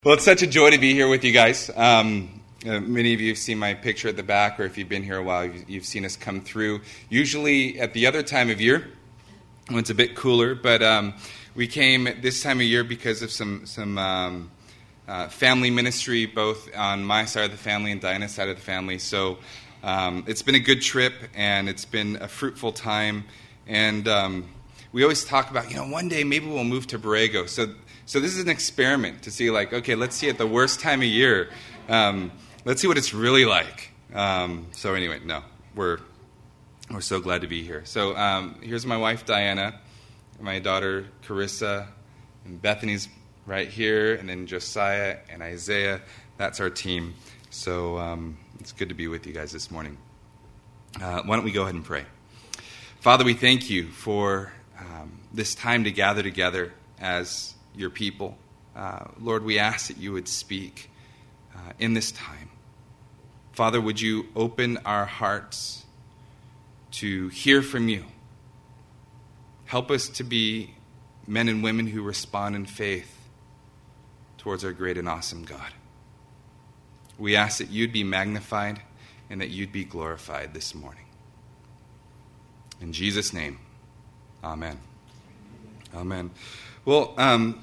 Well, it's such a joy to be here with you guys. Many of you have seen my picture at the back, or if you've been here a while, you've seen us come through. Usually at the other time of year, when it's a bit cooler, but we came this time of year because of some family ministry, both on my side of the family and Diana's side of the family. So it's been a good trip, and it's been a fruitful time. And we always talk about, one day maybe we'll move to Borrego. So this is an experiment to see, okay, let's see at the worst time of year. Let's see what it's really like. So anyway, no, we're so glad to be here. So here's my wife, Diana, my daughter, Carissa, and Bethany's right here, and then Josiah and Isaiah. That's our team. So it's good to be with you guys this morning. Why don't we go ahead and pray? Father, we thank you for this time to gather together as your people. Lord, we ask that you would speak in this time. Father, would you open our hearts to hear from you? Help us to be men and women who respond in faith towards our great and awesome God. We ask that you'd be magnified and that you'd be glorified this morning. In Jesus' name, amen. Amen. Well,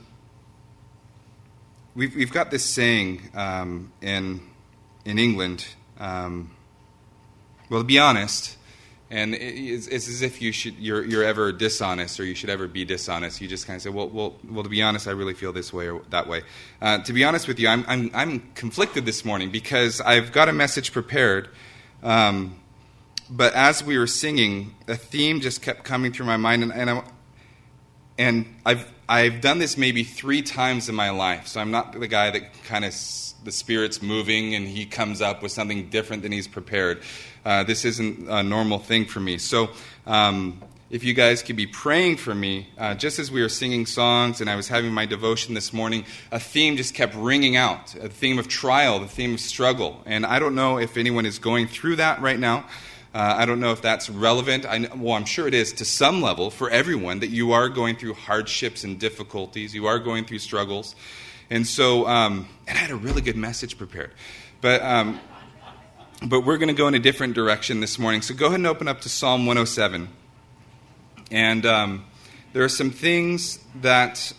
we've got this saying in England. Well, to be honest, and it's as if you're ever dishonest, or you should ever be dishonest. You just kind of say, well, to be honest, I really feel this way or that way. To be honest with you, I'm conflicted this morning because I've got a message prepared. But as we were singing, a theme just kept coming through my mind, and I've done this maybe 3 times in my life, so I'm not the guy that kind of the Spirit's moving and he comes up with something different than he's prepared. This isn't a normal thing for me. So if you guys could be praying for me, just as we were singing songs and I was having my devotion this morning, a theme just kept ringing out, a theme of trial, the theme of struggle. And I don't know if anyone is going through that right now. I don't know if that's relevant. I'm sure it is to some level for everyone, that you are going through hardships and difficulties. You are going through struggles. And so, and I had a really good message prepared. But we're going to go in a different direction this morning. So go ahead and open up to Psalm 107. And there are some things that,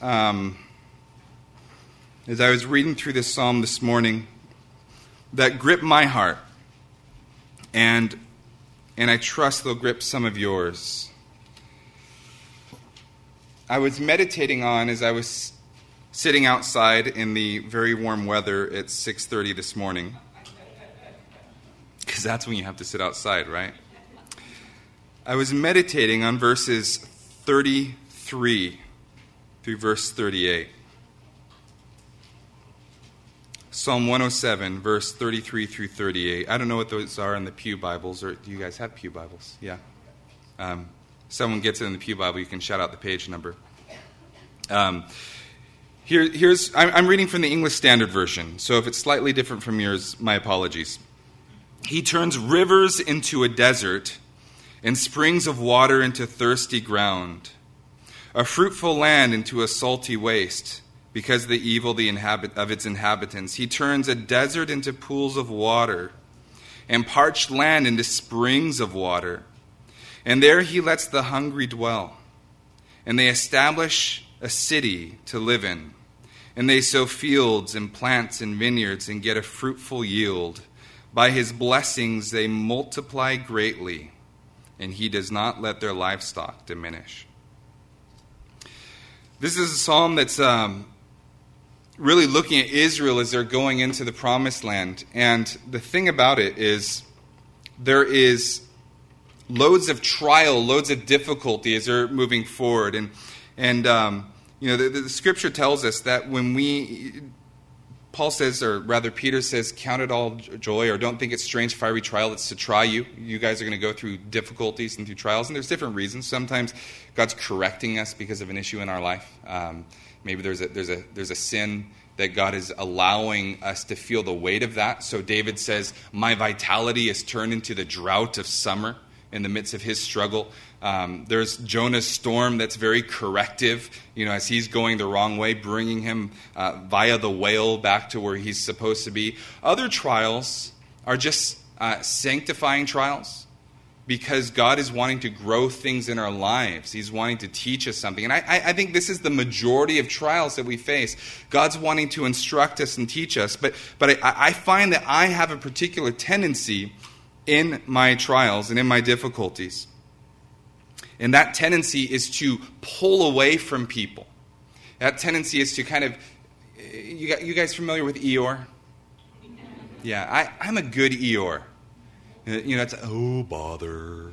as I was reading through this psalm this morning, that grip my heart. And I trust they'll grip some of yours. I was meditating on, as I was sitting outside in the very warm weather at 6:30 this morning, because that's when you have to sit outside, right? I was meditating on verses 33 through verse 38. Psalm 107, verse 33 through 38. I don't know what those are in the Pew Bibles, or do you guys have Pew Bibles? Yeah. Someone gets it in the Pew Bible, you can shout out the page number. I'm reading from the English Standard Version, so if it's slightly different from yours, my apologies. He turns rivers into a desert and springs of water into thirsty ground, a fruitful land into a salty waste. Because of the evil of its inhabitants. He turns a desert into pools of water, and parched land into springs of water. And there he lets the hungry dwell. And they establish a city to live in. And they sow fields and plants and vineyards and get a fruitful yield. By his blessings they multiply greatly, and he does not let their livestock diminish. This is a psalm that's really looking at Israel as they're going into the promised land. And the thing about it is there is loads of trial, loads of difficulty as they're moving forward. And the scripture tells us that when Paul says, or rather Peter says, count it all joy, or don't think it's strange fiery trial. It's to try you. You guys are going to go through difficulties and through trials. And there's different reasons. Sometimes God's correcting us because of an issue in our life. Maybe there's a sin that God is allowing us to feel the weight of that. So David says, my vitality is turned into the drought of summer. in the midst of his struggle. There's Jonah's storm that's very corrective, as he's going the wrong way, bringing him via the whale back to where he's supposed to be. Other trials are just sanctifying trials, because God is wanting to grow things in our lives. He's wanting to teach us something. And I think this is the majority of trials that we face. God's wanting to instruct us and teach us. But I find that I have a particular tendency in my trials and in my difficulties. And that tendency is to pull away from people. That tendency is to kind of... You guys familiar with Eeyore? Yeah, I'm a good Eeyore. It's, oh, bother.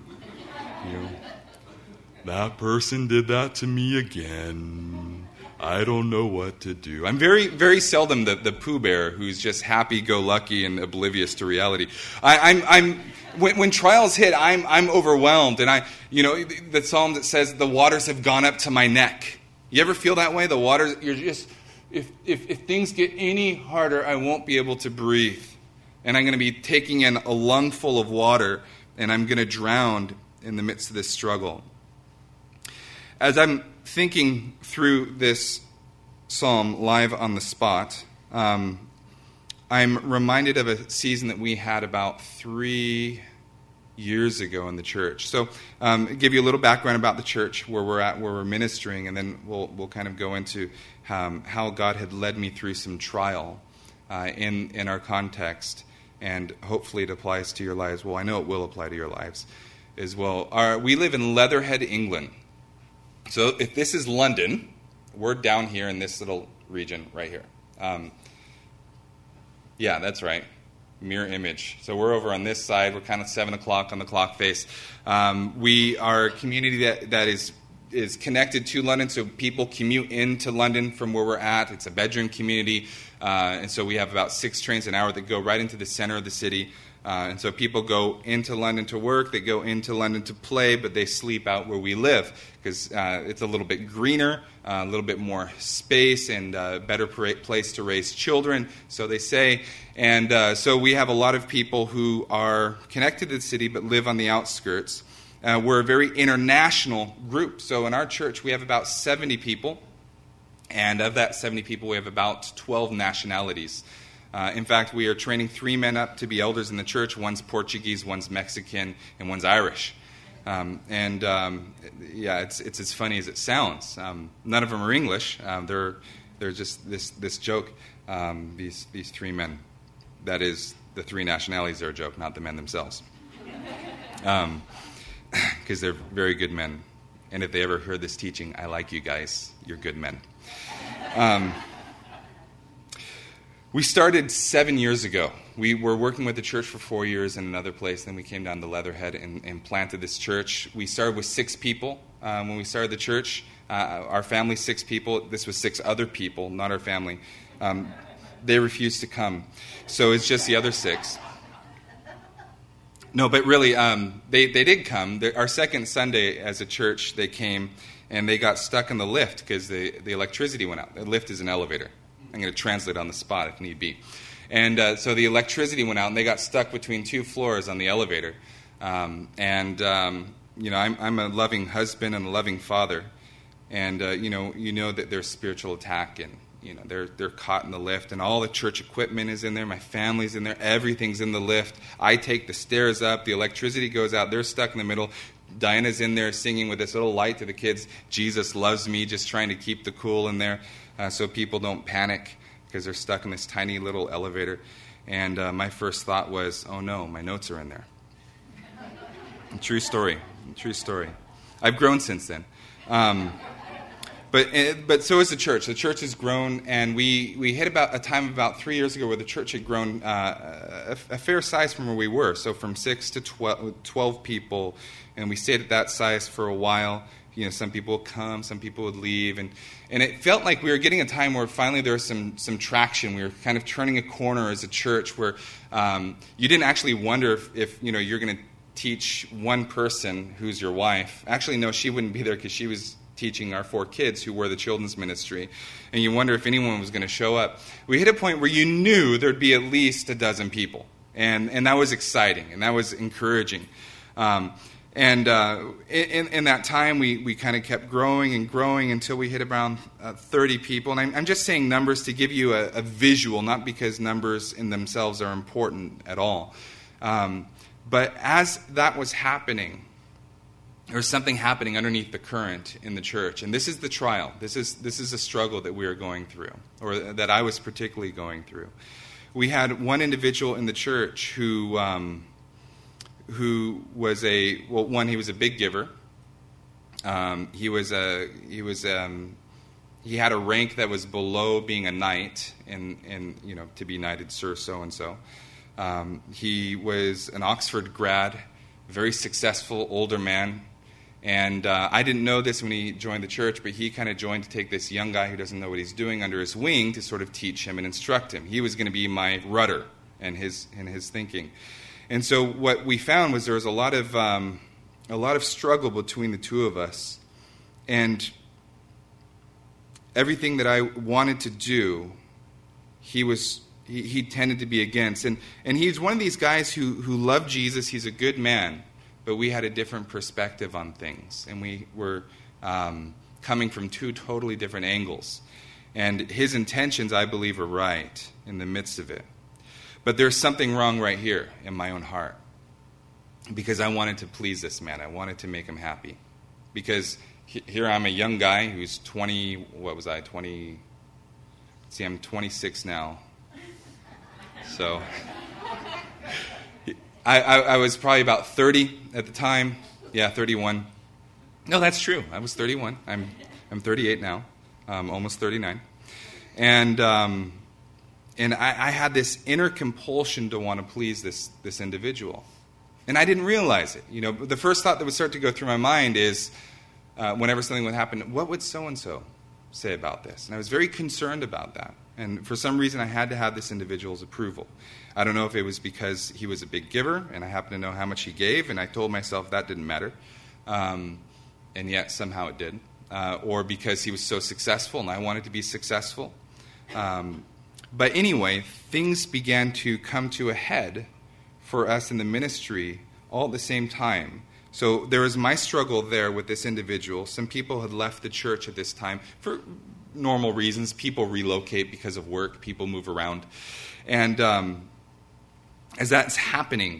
That person did that to me again. I don't know what to do. I'm very, very seldom the Pooh Bear who's just happy-go-lucky and oblivious to reality. When trials hit, I'm overwhelmed. And the psalm that says, the waters have gone up to my neck. You ever feel that way? The waters, you're just, if things get any harder, I won't be able to breathe. And I'm going to be taking in a lungful of water, and I'm going to drown in the midst of this struggle. As I'm thinking through this psalm live on the spot, I'm reminded of a season that we had about 3 years ago in the church. So give you a little background about the church, where we're at, where we're ministering, and then we'll kind of go into how God had led me through some trial in our context. And hopefully it applies to your lives. Well, I know it will apply to your lives as well. We live in Leatherhead, England. So if this is London, we're down here in this little region right here. Yeah, that's right. Mirror image. So we're over on this side. We're kind of 7 o'clock on the clock face. We are a community that is connected to London, so people commute into London from where we're at. It's a bedroom community, and so we have about 6 trains an hour that go right into the center of the city. And so people go into London to work, they go into London to play, but they sleep out where we live because it's a little bit greener, a little bit more space, and a better place to raise children, so they say. And so we have a lot of people who are connected to the city but live on the outskirts. We're a very international group. So in our church, we have about 70 people. And of that 70 people, we have about 12 nationalities. In fact, we are training 3 men up to be elders in the church. One's Portuguese, one's Mexican, and one's Irish. It's as funny as it sounds. None of them are English. They're just this joke. These 3 men. That is, the 3 nationalities are a joke, not the men themselves. Because they're very good men. And if they ever heard this teaching, I like you guys. You're good men. We started 7 years ago. We were working with the church for 4 years in another place. Then we came down to Leatherhead and planted this church. We started with 6 people when we started the church. Our family, 6 people. This was 6 other people, not our family. They refused to come. So it's just the other 6. No, but really, they did come. Our second Sunday as a church, they came, and they got stuck in the lift because the electricity went out. The lift is an elevator. I'm going to translate on the spot if need be. And so the electricity went out, and they got stuck between 2 floors on the elevator. I'm a loving husband and a loving father. And, you know that there's spiritual attack, and they're caught in the lift, and all the church equipment is in there. My family's in there. Everything's in the lift. I take the stairs up. The electricity goes out. They're stuck in the middle. Diana's in there singing with this little light to the kids, Jesus loves me, just trying to keep the cool in there so people don't panic because they're stuck in this tiny little elevator. And my first thought was, oh no, my notes are in there. True story. I've grown since then. But so is the church. The church has grown, and we hit about 3 years ago where the church had grown a fair size from where we were. So from 6 to 12 people, and we stayed at that size for a while. Some people would come, some people would leave, and it felt like we were getting a time where finally there was some traction. We were kind of turning a corner as a church where you didn't actually wonder if you're going to teach one person who's your wife. Actually, no, she wouldn't be there because she was teaching our 4 kids who were the children's ministry, and you wonder if anyone was going to show up. We hit a point where you knew there'd be at least a dozen people, and that was exciting, and that was encouraging. And in that time, we kind of kept growing and growing until we hit around 30 people. And I'm just saying numbers to give you a visual, not because numbers in themselves are important at all. But as that was happening, there was something happening underneath the current in the church. And this is the trial. This is a struggle that we are going through, or that I was particularly going through. We had one individual in the church who was he was a big giver. He had a rank that was below being a knight, and to be knighted Sir so and so. He was an Oxford grad, very successful older man, and I didn't know this when he joined the church, but he kind of joined to take this young guy who doesn't know what he's doing under his wing to sort of teach him and instruct him. He was going to be my rudder in his thinking. And so what we found was there was a lot of struggle between the two of us, and everything that I wanted to do, he tended to be against. And he's one of these guys who loved Jesus. He's a good man, but we had a different perspective on things, and we were coming from two totally different angles. And his intentions, I believe, are right in the midst of it. But there's something wrong right here in my own heart, because I wanted to please this man. I wanted to make him happy. Because here I'm a young guy who's 20, what was I, 20? See, I'm 26 now. So I was probably about 30 at the time. Yeah, 31. No, that's true. I was 31. I'm 38 now, almost 39. And I had this inner compulsion to want to please this individual. And I didn't realize it. The first thought that would start to go through my mind is, whenever something would happen, what would so-and-so say about this? And I was very concerned about that. And for some reason, I had to have this individual's approval. I don't know if it was because he was a big giver, and I happened to know how much he gave, and I told myself that didn't matter. And yet, somehow it did. Or because he was so successful, and I wanted to be successful. But anyway, things began to come to a head for us in the ministry all at the same time. So there was my struggle there with this individual. Some people had left the church at this time for normal reasons. People relocate because of work. People move around. And as that's happening,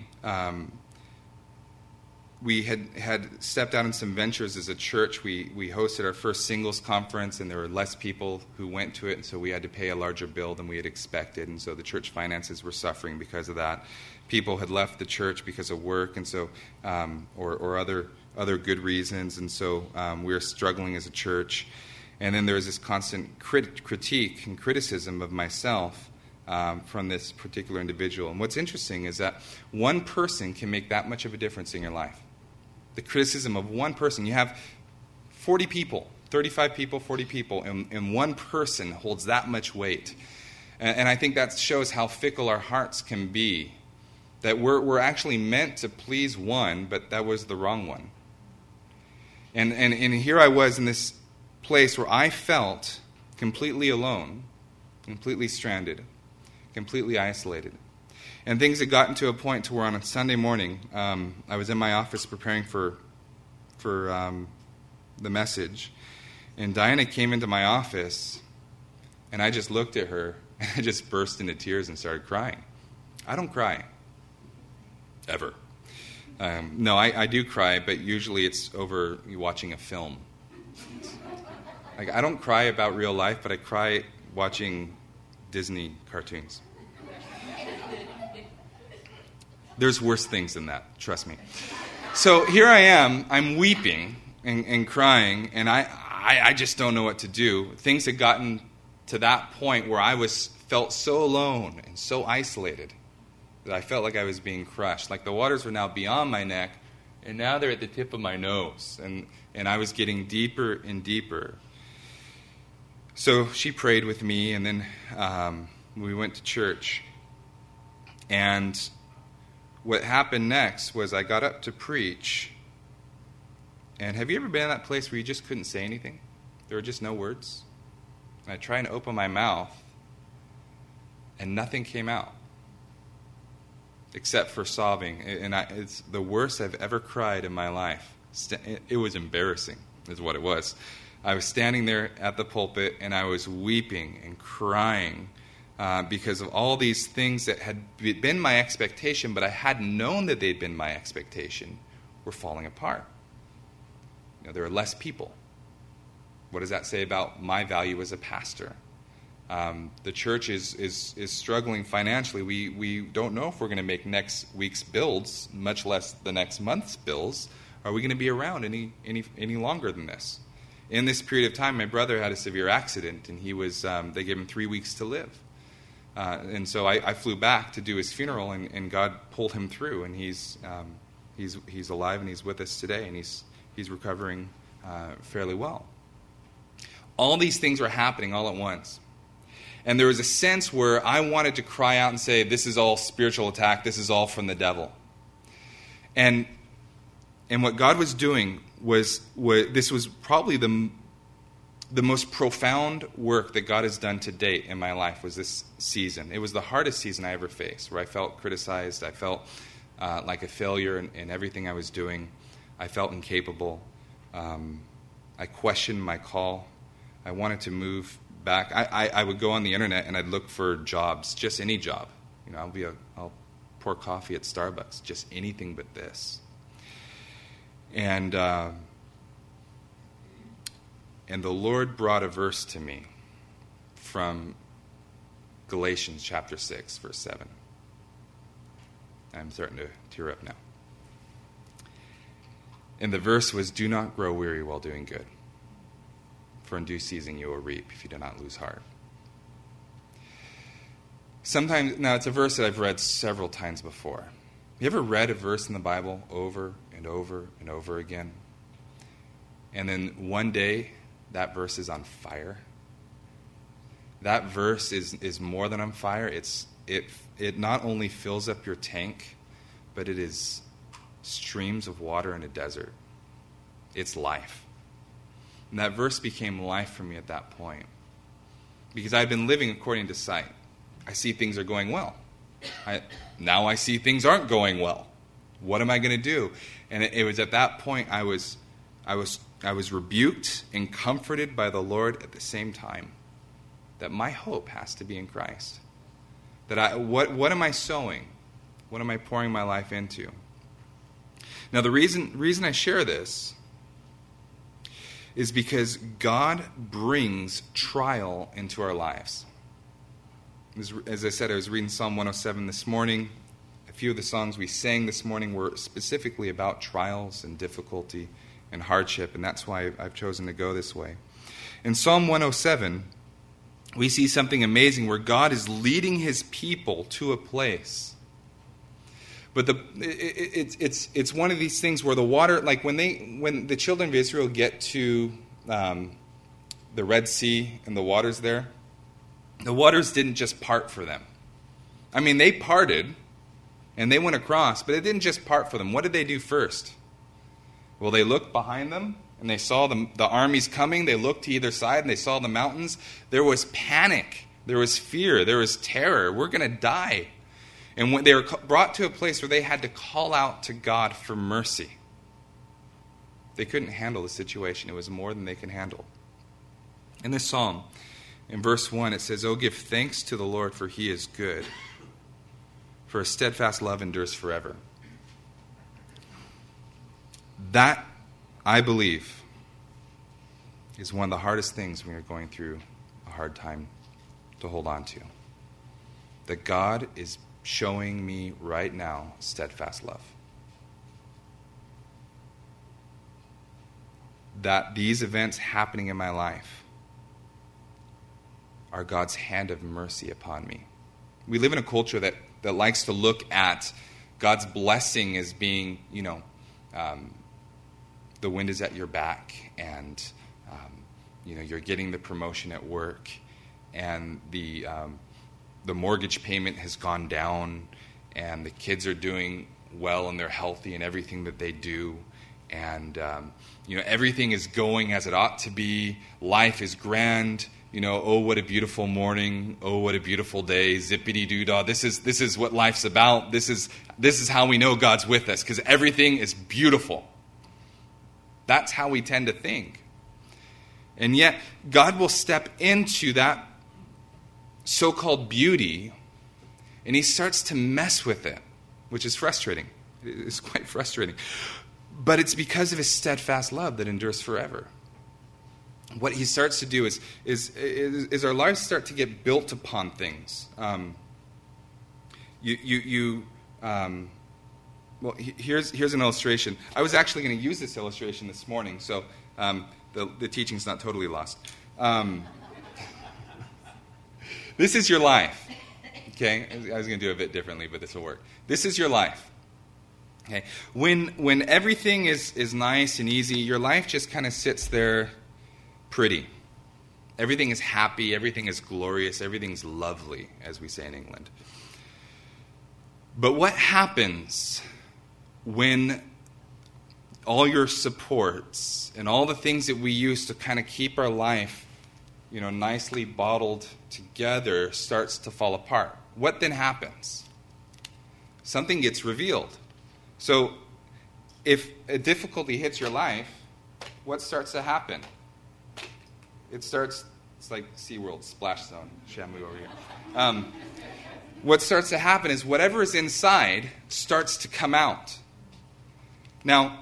we had stepped out in some ventures as a church. We hosted our first singles conference, and there were less people who went to it, and so we had to pay a larger bill than we had expected, and so the church finances were suffering because of that. People had left the church because of work, and so or other good reasons, and so we were struggling as a church. And then there was this constant critique and criticism of myself from this particular individual. And what's interesting is that one person can make that much of a difference in your life. The criticism of one person. You have 40 people, 35 people, 40 people, and one person holds that much weight. And I think that shows how fickle our hearts can be. That we're actually meant to please one, but that was the wrong one. And here I was in this place where I felt completely alone, completely stranded, completely isolated. And things had gotten to a point to where on a Sunday morning, I was in my office preparing for the message, and Diana came into my office, and I just looked at her, and I just burst into tears and started crying. I don't cry. Ever. No, I do cry, but usually it's over watching a film. Like, I don't cry about real life, but I cry watching Disney cartoons. There's worse things than that, trust me. So here I am, I'm weeping and crying, and I just don't know what to do. Things had gotten to that point where I felt so alone and so isolated that I felt like I was being crushed. Like the waters were now beyond my neck, and now they're at the tip of my nose. And I was getting deeper and deeper. So she prayed with me, and then we went to church. And what happened next was I got up to preach. And have you ever been in that place where you just couldn't say anything? There were just no words. And I tried to open my mouth, and nothing came out. except for sobbing. And it's the worst I've ever cried in my life. It was embarrassing, is what it was. I was standing there at the pulpit, and I was weeping and crying because of all these things that had been my expectation, but I hadn't known that they'd been my expectation, were falling apart. There are less people. What does that say about my value as a pastor? The church is struggling financially. We don't know if we're going to make next week's bills, much less the next month's bills. Are we going to be around any longer than this? In this period of time, my brother had a severe accident, and they gave him 3 weeks to live. And so I flew back to do his funeral, and God pulled him through, and he's alive, and he's with us today, and he's recovering fairly well. All these things were happening all at once. And there was a sense where I wanted to cry out and say, this is all spiritual attack, this is all from the devil. And what God was doing was this was probably the most profound work that God has done to date in my life was this season. It was the hardest season I ever faced, where I felt criticized, I felt like a failure in everything I was doing. I felt incapable. I questioned my call. I wanted to move back. I would go on the internet and I'd look for jobs, just any job. I'll pour coffee at Starbucks, just anything but this. And the Lord brought a verse to me from Galatians chapter 6, verse 7. I'm starting to tear up now. And the verse was, do not grow weary while doing good, for in due season you will reap if you do not lose heart. Sometimes, now it's a verse that I've read several times before. You ever read a verse in the Bible over and over and over again? And then one day, that verse is on fire. That verse is more than on fire. It not only fills up your tank, but it is streams of water in a desert. It's life. And that verse became life for me at that point. Because I've been living according to sight. I see things are going well. Now I see things aren't going well. What am I going to do? And it was at that point I was rebuked and comforted by the Lord at the same time. That my hope has to be in Christ. That what am I sowing? What am I pouring my life into? Now the reason I share this is because God brings trial into our lives. As I said, I was reading Psalm 107 this morning. A few of the songs we sang this morning were specifically about trials and difficulty and hardship, and that's why I've chosen to go this way. In Psalm 107, we see something amazing where God is leading his people to a place. But it's one of these things where the water, like when the children of Israel get to the Red Sea and the waters there, the waters didn't just part for them. I mean, they parted and they went across, but it didn't just part for them. What did they do first? Well, they looked behind them and they saw the armies coming. They looked to either side and they saw the mountains. There was panic. There was fear. There was terror. We're going to die. And when they were brought to a place where they had to call out to God for mercy. They couldn't handle the situation. It was more than they could handle. In this psalm, in verse 1, it says, "Oh, give thanks to the Lord, for he is good, for his steadfast love endures forever." That, I believe, is one of the hardest things when you're going through a hard time to hold on to. That God is showing me right now steadfast love. That these events happening in my life are God's hand of mercy upon me. We live in a culture that likes to look at God's blessing as being, the wind is at your back, and you're getting the promotion at work, and the mortgage payment has gone down, and the kids are doing well, and they're healthy in everything that they do, and everything is going as it ought to be. Life is grand. oh, what a beautiful morning, oh, what a beautiful day, zippity-doo-dah. This is what life's about. This is how we know God's with us, because everything is beautiful. That's how we tend to think. And yet, God will step into that so-called beauty, and he starts to mess with it, which is frustrating. It's quite frustrating. But it's because of his steadfast love that endures forever. What he starts to do is our lives start to get built upon things. Here's an illustration. I was actually going to use this illustration this morning, so the teaching's not totally lost. This is your life. Okay, I was going to do it a bit differently, but this will work. This is your life. Okay, when everything is nice and easy, your life just kind of sits there pretty. Everything is happy, everything is glorious, everything's lovely, as we say in England. But what happens when all your supports and all the things that we use to kind of keep our life, nicely bottled together starts to fall apart? What then happens? Something gets revealed. So if a difficulty hits your life, what starts to happen? It's like SeaWorld, Splash Zone, Shamu over here. What starts to happen is whatever is inside starts to come out. Now,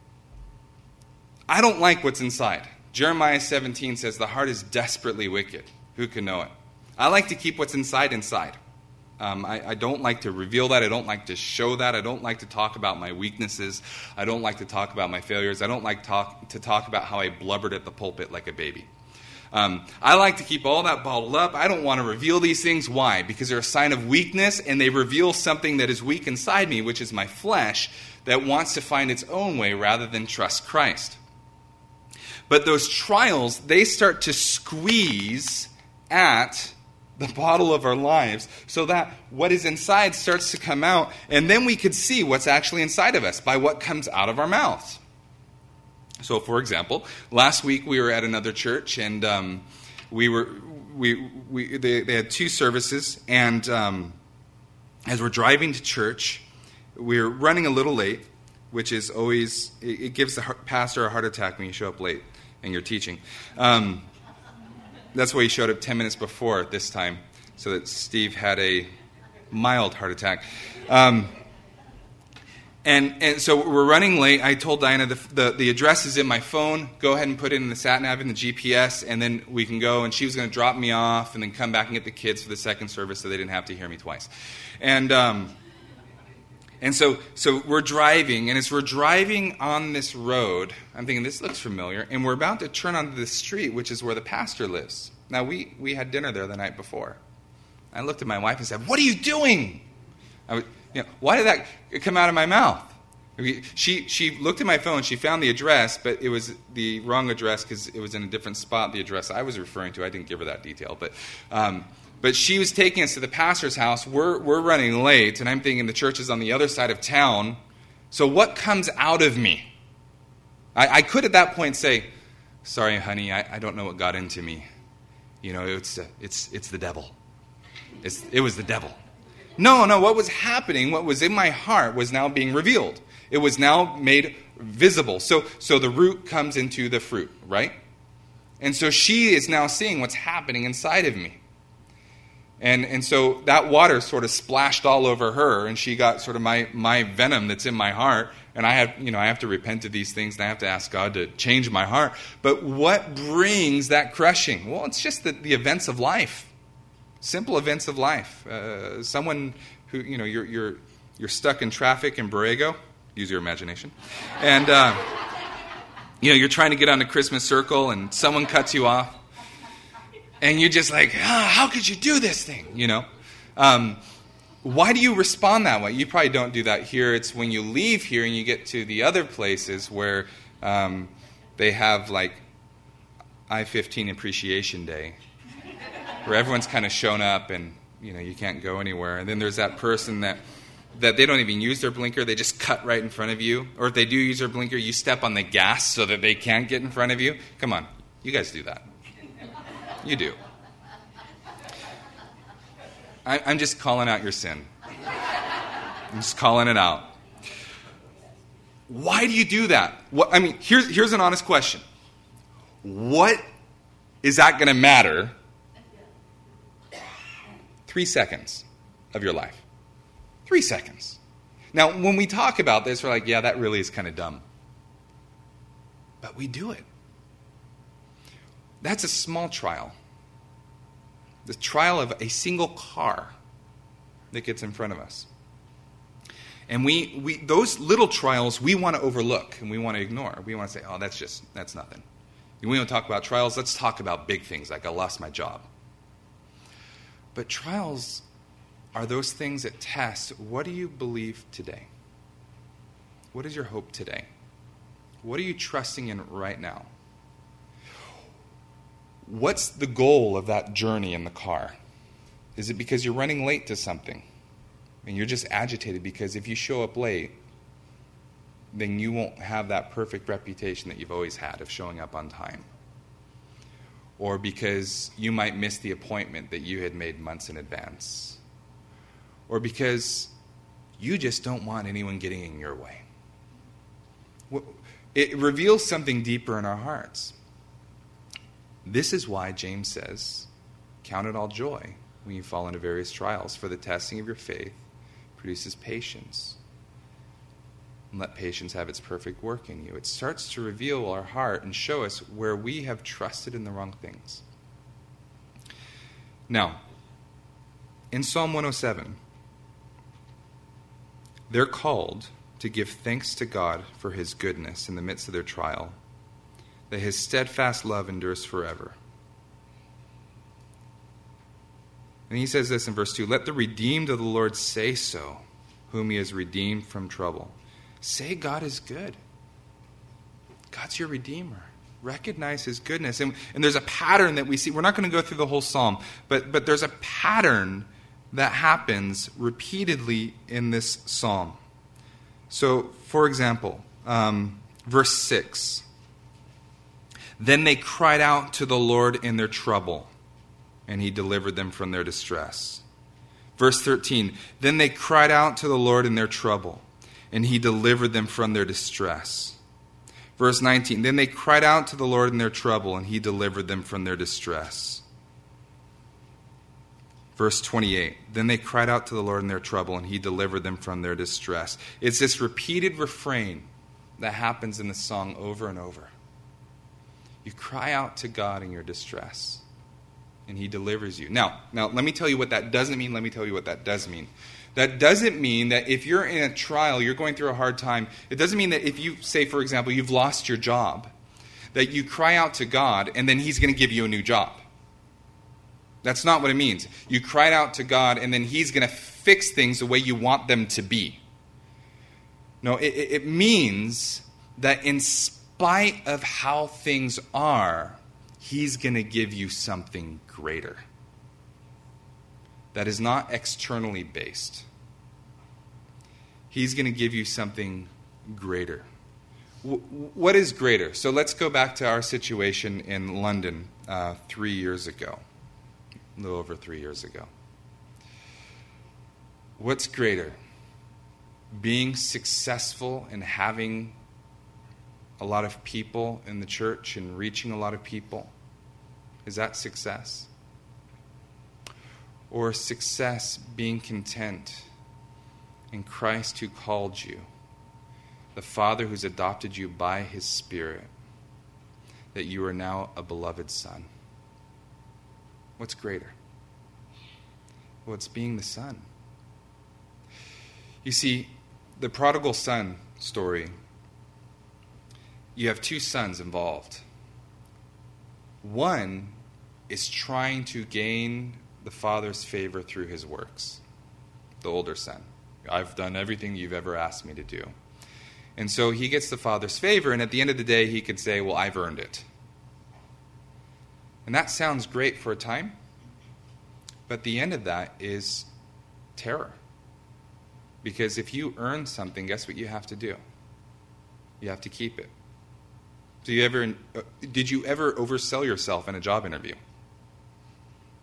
I don't like what's inside. Jeremiah 17 says the heart is desperately wicked. Who can know it? I like to keep what's inside. I don't like to reveal that. I don't like to show that. I don't like to talk about my weaknesses. I don't like to talk about my failures. I don't like to talk about how I blubbered at the pulpit like a baby. I like to keep all that bottled up. I don't want to reveal these things. Why? Because they're a sign of weakness, and they reveal something that is weak inside me, which is my flesh, that wants to find its own way rather than trust Christ. But those trials, they start to squeeze at the bottle of our lives so that what is inside starts to come out, and then we could see what's actually inside of us by what comes out of our mouths. So, for example, last week we were at another church, and they had two services, and as we're driving to church, we're running a little late, which is always, it gives the pastor a heart attack when you show up late and you're teaching. That's why he showed up 10 minutes before this time, so that Steve had a mild heart attack. And so we're running late. I told Diana the address is in my phone. Go ahead and put it in the sat-nav in the GPS, and then we can go. And she was going to drop me off and then come back and get the kids for the second service so they didn't have to hear me twice. And so we're driving, and as we're driving on this road, I'm thinking, this looks familiar, and we're about to turn onto the street, which is where the pastor lives. Now, we had dinner there the night before. I looked at my wife and said, "What are you doing?" Why did that come out of my mouth? She looked at my phone, she found the address, but it was the wrong address because it was in a different spot, the address I was referring to. I didn't give her that detail, but she was taking us to the pastor's house. We're running late, and I'm thinking the church is on the other side of town. So what comes out of me? I could at that point say, "Sorry, honey, I don't know what got into me. It's the devil. It was the devil." No, what was happening, what was in my heart was now being revealed. It was now made visible. So the root comes into the fruit, right? And so she is now seeing what's happening inside of me. And so that water sort of splashed all over her, and she got sort of my venom that's in my heart. And I have to repent of these things, and I have to ask God to change my heart. But what brings that crushing? Well, it's just the events of life. Simple events of life. Someone who, you're stuck in traffic in Borrego. Use your imagination. And, you're trying to get on the Christmas circle, and someone cuts you off. And you're just like, how could you do this thing? Why do you respond that way? You probably don't do that here. It's when you leave here and you get to the other places where they have, like, I-15 Appreciation Day, where everyone's kind of shown up and, you can't go anywhere. And then there's that person that they don't even use their blinker. They just cut right in front of you. Or if they do use their blinker, you step on the gas so that they can't get in front of you. Come on. You guys do that. You do. I'm just calling out your sin. I'm just calling it out. Why do you do that? Here's an honest question. What is that going to matter 3 seconds of your life? 3 seconds. Now, when we talk about this, we're like, yeah, that really is kind of dumb. But we do it. That's a small trial. The trial of a single car that gets in front of us. And we those little trials we want to overlook and we want to ignore. We want to say, oh, that's nothing. We don't talk about trials. Let's talk about big things like I lost my job. But trials are those things that test, what do you believe today? What is your hope today? What are you trusting in right now? What's the goal of that journey in the car? Is it because you're running late to something? And you're just agitated because if you show up late, then you won't have that perfect reputation that you've always had of showing up on time. Or because you might miss the appointment that you had made months in advance. Or because you just don't want anyone getting in your way. It reveals something deeper in our hearts. This is why James says, count it all joy when you fall into various trials, for the testing of your faith produces patience. And let patience have its perfect work in you. It starts to reveal our heart and show us where we have trusted in the wrong things. Now, in Psalm 107, they're called to give thanks to God for his goodness in the midst of their trial, that his steadfast love endures forever. And he says this in verse 2, let the redeemed of the Lord say so, whom he has redeemed from trouble. Say God is good. God's your Redeemer. Recognize his goodness. And there's a pattern that we see. We're not going to go through the whole psalm, but there's a pattern that happens repeatedly in this psalm. So, for example, verse 6. Then they cried out to the Lord in their trouble, and he delivered them from their distress. Verse 13, then they cried out to the Lord in their trouble, and he delivered them from their distress. Verse 19, then they cried out to the Lord in their trouble, and he delivered them from their distress. Verse 28, then they cried out to the Lord in their trouble, and he delivered them from their distress. It's this repeated refrain that happens in the song over and over. You cry out to God in your distress, and he delivers you. Now, let me tell you what that doesn't mean. Let me tell you what that does mean. That doesn't mean that if you're in a trial, you're going through a hard time, it doesn't mean that if you, say, for example, you've lost your job, that you cry out to God, and then he's going to give you a new job. That's not what it means. You cried out to God, and then he's going to fix things the way you want them to be. No, it means that in spite of how things are, he's going to give you something greater that is not externally based. He's going to give you something greater. What is greater? So let's go back to our situation in London 3 years ago. A little over 3 years ago. What's greater? Being successful and having a lot of people in the church and reaching a lot of people? Is that success? Or success being content in Christ who called you, the Father who's adopted you by his Spirit, that you are now a beloved son? What's greater? Well, it's being the son. You see, the prodigal son story, you have two sons involved. One is trying to gain the father's favor through his works. The older son. I've done everything you've ever asked me to do. And so he gets the father's favor, and at the end of the day, he could say, well, I've earned it. And that sounds great for a time, but the end of that is terror. Because if you earn something, guess what you have to do? You have to keep it. Did you ever oversell yourself in a job interview?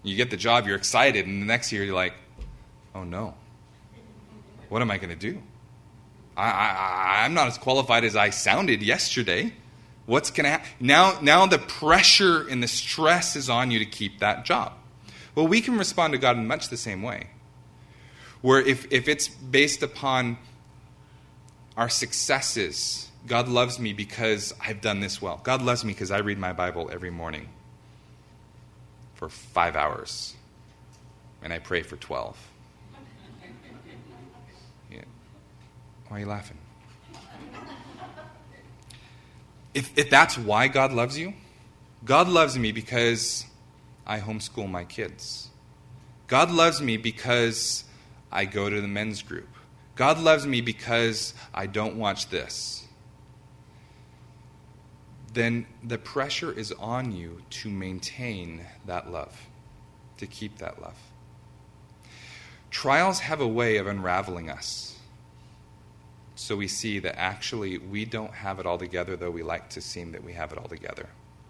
You get the job, you're excited, and the next year you're like, oh no, what am I going to do? I'm not as qualified as I sounded yesterday. What's going to happen? Now the pressure and the stress is on you to keep that job. Well, we can respond to God in much the same way. Where if it's based upon our successes, God loves me because I've done this well. God loves me because I read my Bible every morning for 5 hours. And I pray for 12. Yeah. Why are you laughing? If that's why God loves you, God loves me because I homeschool my kids. God loves me because I go to the men's group. God loves me because I don't watch this. Then the pressure is on you to maintain that love, to keep that love. Trials have a way of unraveling us. So we see that actually we don't have it all together, though we like to seem that we have it all together.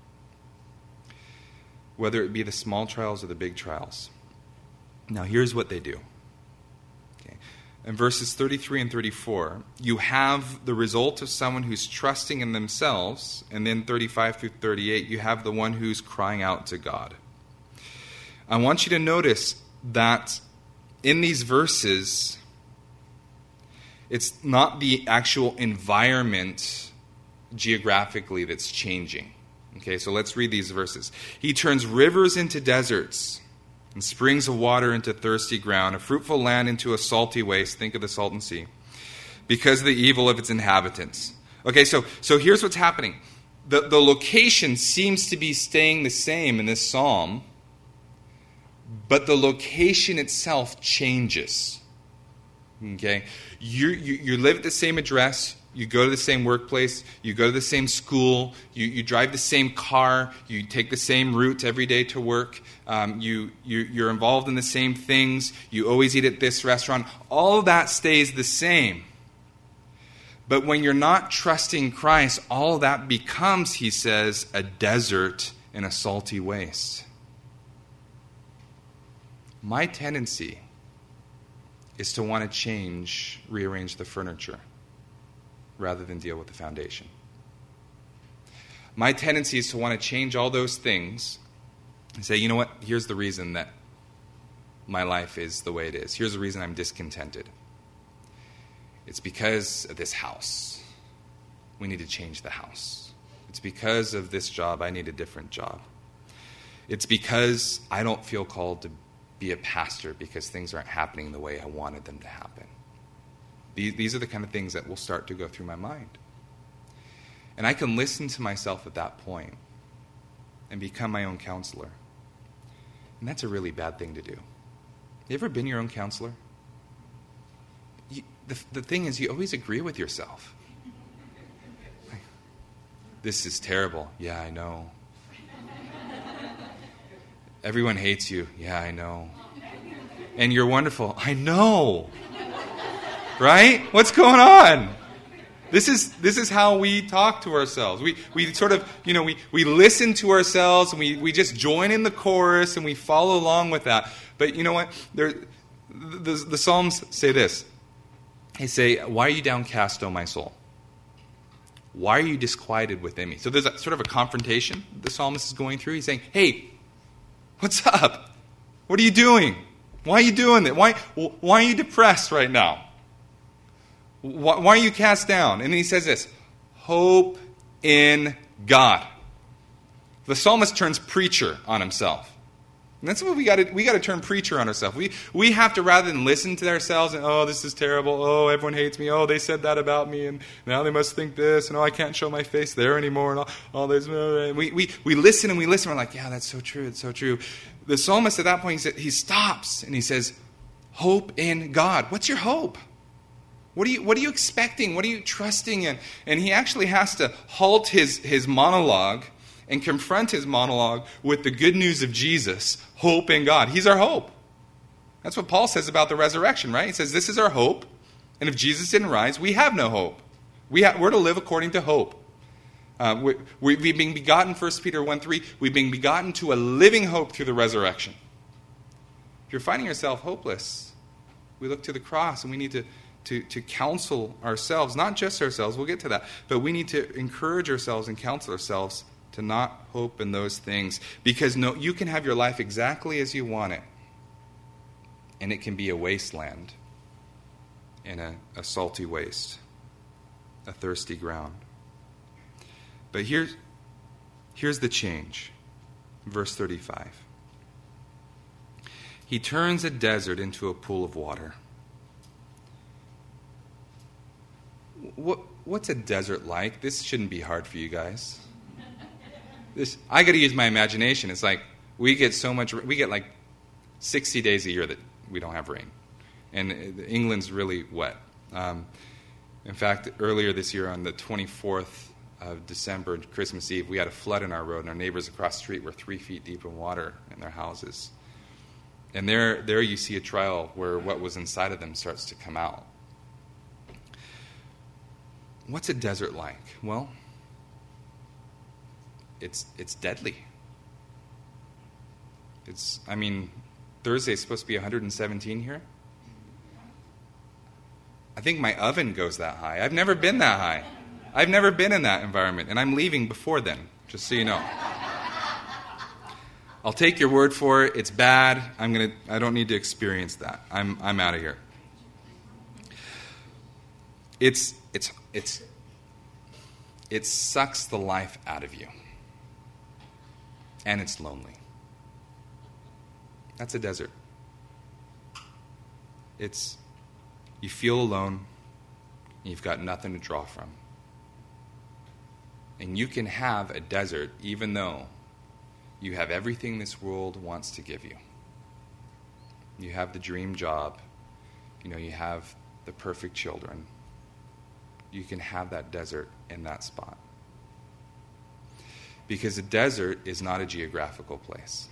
Whether it be the small trials or the big trials. Now here's what they do. Okay. In verses 33 and 34, you have the result of someone who's trusting in themselves, and then 35 through 38, you have the one who's crying out to God. I want you to notice that in these verses, it's not the actual environment geographically that's changing. Okay, so let's read these verses. He turns rivers into deserts and springs of water into thirsty ground, a fruitful land into a salty waste. Think of the Salton Sea. Because of the evil of its inhabitants. Okay, so here's what's happening. The location seems to be staying the same in this psalm, but the location itself changes. Okay, you live at the same address, you go to the same workplace, you go to the same school, you drive the same car, you take the same route every day to work, you're involved in the same things, you always eat at this restaurant. All of that stays the same. But when you're not trusting Christ, all of that becomes, he says, a desert and a salty waste. My tendency is to want to rearrange the furniture rather than deal with the foundation. My tendency is to want to change all those things and say, you know what, here's the reason that my life is the way it is. Here's the reason I'm discontented. It's because of this house. We need to change the house. It's because of this job. I need a different job. It's because I don't feel called to be a pastor because things aren't happening the way I wanted them to happen. These are the kind of things that will start to go through my mind. And I can listen to myself at that point and become my own counselor. And that's a really bad thing to do. You ever been your own counselor? The thing is, you always agree with yourself. This is terrible. Yeah, I know. Everyone hates you. Yeah, I know. And you're wonderful. I know. Right? What's going on? This is how we talk to ourselves. We sort of, we listen to ourselves and we just join in the chorus and we follow along with that. But you know what? The Psalms say this. They say, why are you downcast, O my soul? Why are you disquieted within me? So there's sort of a confrontation the psalmist is going through. He's saying, hey, what's up? What are you doing? Why are you doing that? Why are you depressed right now? Why are you cast down? And then he says this, hope in God. The psalmist turns preacher on himself. And that's what we got to turn preacher on ourselves. We have to, rather than listen to ourselves and, oh, this is terrible. Oh, everyone hates me. Oh, they said that about me. And now they must think this. And, oh, I can't show my face there anymore. And all this. We listen and we listen. We're like, yeah, that's so true. It's so true. The psalmist at that point, he stops and he says, hope in God. What's your hope? What are you expecting? What are you trusting in? And he actually has to halt his monologue and confront his monologue with the good news of Jesus, hope in God. He's our hope. That's what Paul says about the resurrection, right? He says, this is our hope, and if Jesus didn't rise, we have no hope. We're to live according to hope. We've been begotten, 1 Peter 1:3, we've been begotten to a living hope through the resurrection. If you're finding yourself hopeless, we look to the cross, and we need to counsel ourselves, not just ourselves, we'll get to that, but we need to encourage ourselves and counsel ourselves to not hope in those things. Because you can have your life exactly as you want it, and it can be a wasteland and a salty waste, a thirsty ground. But here's the change. Verse 35. He turns a desert into a pool of water. What's a desert like? This shouldn't be hard for you guys. I got to use my imagination. It's like we get like 60 days a year that we don't have rain. And England's really wet. In fact, earlier this year on the 24th of December, Christmas Eve, we had a flood in our road, and our neighbors across the street were 3 feet deep in water in their houses. And there you see a trial where what was inside of them starts to come out. What's a desert like? Well, it's deadly. Thursday's supposed to be 117 here. I think my oven goes that high. I've never been that high. I've never been in that environment, and I'm leaving before then, just so you know. I'll take your word for it. It's bad. I don't need to experience that. I'm out of here. It sucks the life out of you. And it's lonely. That's a desert. You feel alone, and you've got nothing to draw from. And you can have a desert even though you have everything this world wants to give you. You have the dream job. You have the perfect children. You can have that desert in that spot. Because a desert is not a geographical place.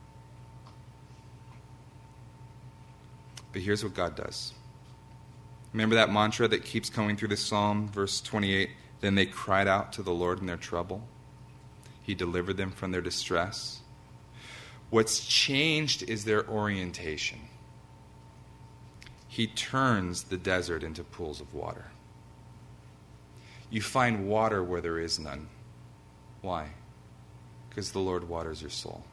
But here's what God does. Remember that mantra that keeps coming through this psalm, verse 28? Then they cried out to the Lord in their trouble. He delivered them from their distress. What's changed is their orientation. He turns the desert into pools of water. You find water where there is none. Why? Because the Lord waters your soul.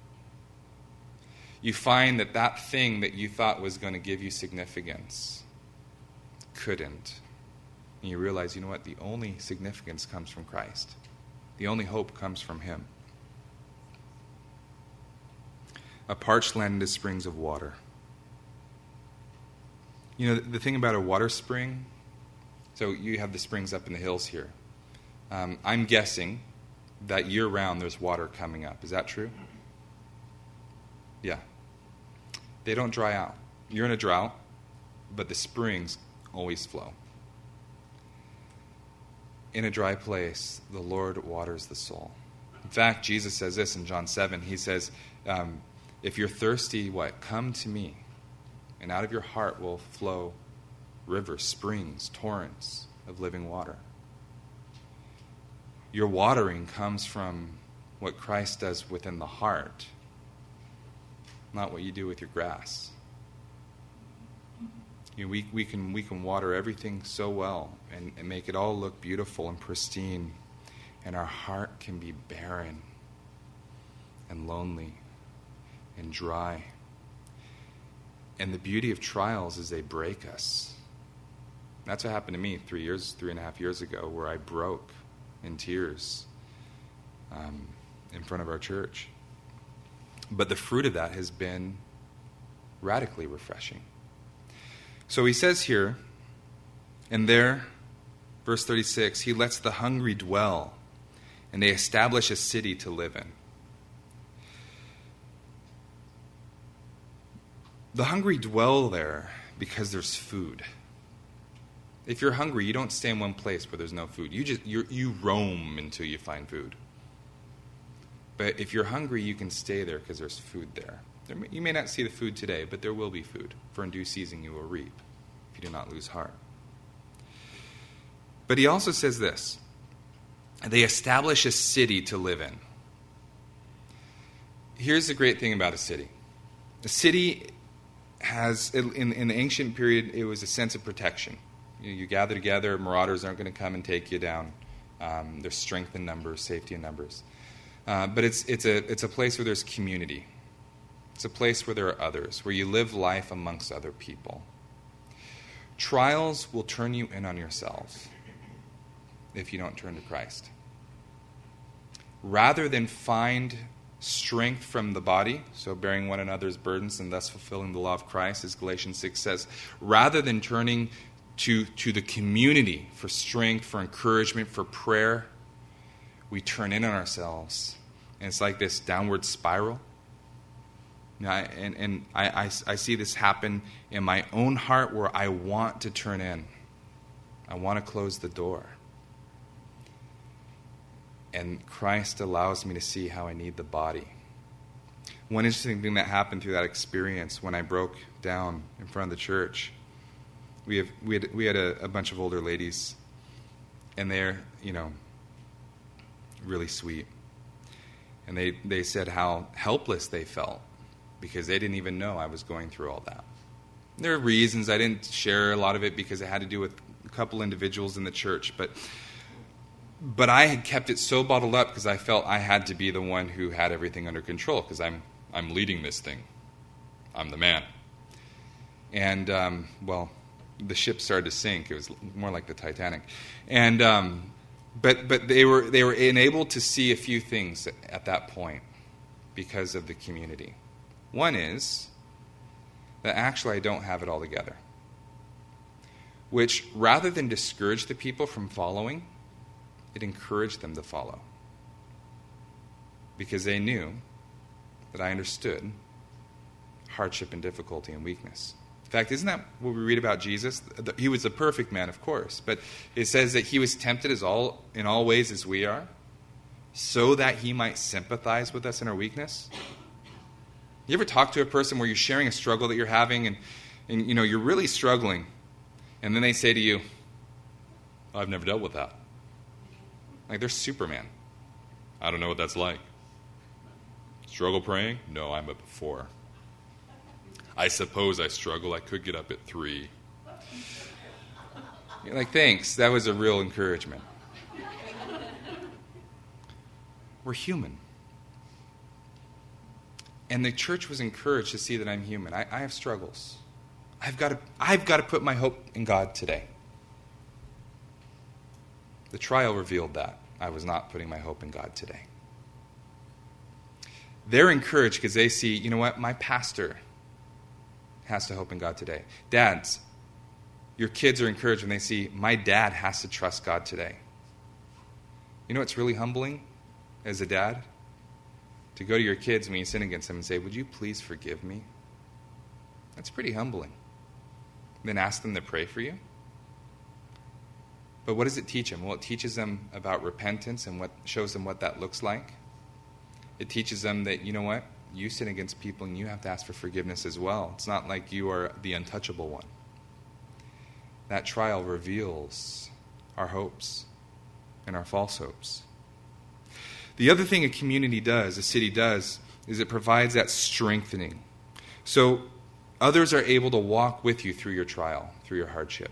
You find that thing that you thought was going to give you significance couldn't. And you realize, you know what? The only significance comes from Christ. The only hope comes from Him. A parched land into springs of water. The thing about a water spring, so you have the springs up in the hills here. I'm guessing that year-round there's water coming up. Is that true? Yeah. They don't dry out. You're in a drought, but the springs always flow. In a dry place, the Lord waters the soul. In fact, Jesus says this in John 7. He says, if you're thirsty, come to me, and out of your heart will flow rivers, springs, torrents of living water. Your watering comes from what Christ does within the heart, not what you do with your grass. We can water everything so well and make it all look beautiful and pristine, and our heart can be barren and lonely and dry. And the beauty of trials is they break us. That's what happened to me 3.5 years ago, where I broke in tears in front of our church. But the fruit of that has been radically refreshing. So he says here, and there, verse 36, he lets the hungry dwell, and they establish a city to live in. The hungry dwell there because there's food. If you're hungry, you don't stay in one place where there's no food. You roam until you find food. But if you're hungry, you can stay there because there's food there. You may not see the food today, but there will be food. For in due season you will reap, if you do not lose heart. But he also says this: they establish a city to live in. Here's the great thing about a city. A city has, in the ancient period, it was a sense of protection. You gather together, marauders aren't going to come and take you down. There's strength in numbers, safety in numbers. But it's a place where there's community. It's a place where there are others, where you live life amongst other people. Trials will turn you in on yourself if you don't turn to Christ. Rather than find strength from the body, so bearing one another's burdens and thus fulfilling the law of Christ, as Galatians 6 says, rather than turning to the community for strength, for encouragement, for prayer, we turn in on ourselves. And it's like this downward spiral. And I see this happen in my own heart where I want to turn in. I want to close the door. And Christ allows me to see how I need the body. One interesting thing that happened through that experience when I broke down in front of the church, we had a bunch of older ladies, and they're, really sweet. And they said how helpless they felt because they didn't even know I was going through all that. There are reasons. I didn't share a lot of it because it had to do with a couple individuals in the church, but I had kept it so bottled up because I felt I had to be the one who had everything under control because I'm leading this thing. I'm the man. And, the ship started to sink. It was more like the Titanic. And but they were enabled to see a few things at that point because of the community. One is that actually I don't have it all together, which rather than discourage the people from following, it encouraged them to follow because they knew that I understood hardship and difficulty and weakness. In fact, isn't that what we read about Jesus? He was a perfect man, of course, but it says that he was tempted in all ways as we are, so that he might sympathize with us in our weakness. You ever talk to a person where you're sharing a struggle that you're having and you're really struggling, and then they say to you, I've never dealt with that. Like they're Superman. I don't know what that's like. Struggle praying? No, I'm up at 4. I suppose I struggle. I could get up at 3. You're like, thanks. That was a real encouragement. We're human. And the church was encouraged to see that I'm human. I have struggles. I've got to put my hope in God today. The trial revealed that I was not putting my hope in God today. They're encouraged because they see, you know what, my pastor has to hope in God today. Dads, your kids are encouraged when they see my dad has to trust God today. You know what's really humbling as a dad? To go to your kids when you sin against them and say, would you please forgive me? That's pretty humbling. Then ask them to pray for you. But what does it teach them? Well, it teaches them about repentance and what shows them what that looks like. It teaches them that, you know what? You sin against people and you have to ask for forgiveness as well. It's not like you are the untouchable one. That trial reveals our hopes and our false hopes. The other thing a community does, a city does, is it provides that strengthening. So others are able to walk with you through your trial, through your hardship.